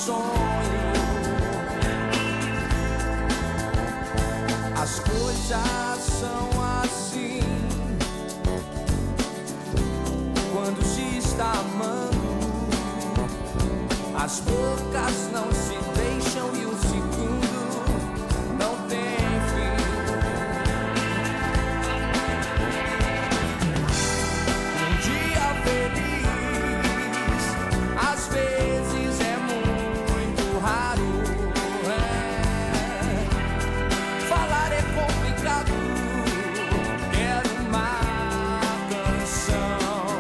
sonho. As coisas são assim quando se está amando. As bocas não se deixam e o segundo não tem fim. Um dia feliz às vezes é muito raro. Falar é complicado. Quero uma canção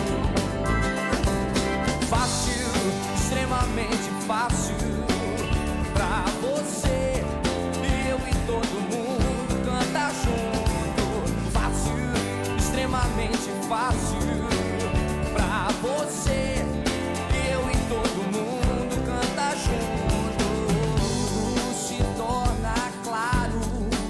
fácil, extremamente fácil pra você e eu e todo mundo canta junto. Fácil, extremamente fácil pra você e eu e todo mundo canta junto. Se torna claro,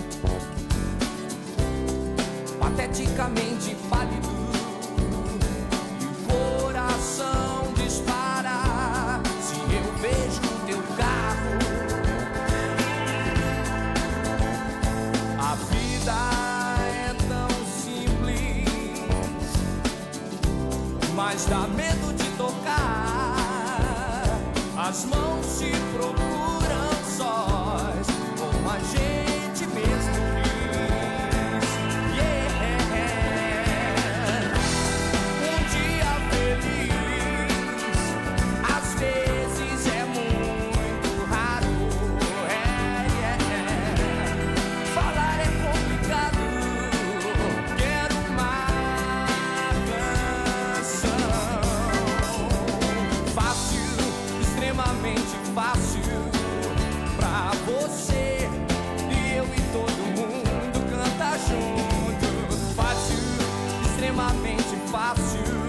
pateticamente pálido, e o coração dispara se eu vejo o teu carro. A vida é tão simples, mas dá medo de tocar. As mãos se procuram sós, como a gente mesmo diz. Yeah. Um dia feliz às vezes é muito raro. Falar é complicado. Quero uma canção fácil, extremamente fácil pra você e eu e todo mundo canta junto. Fácil, extremamente fácil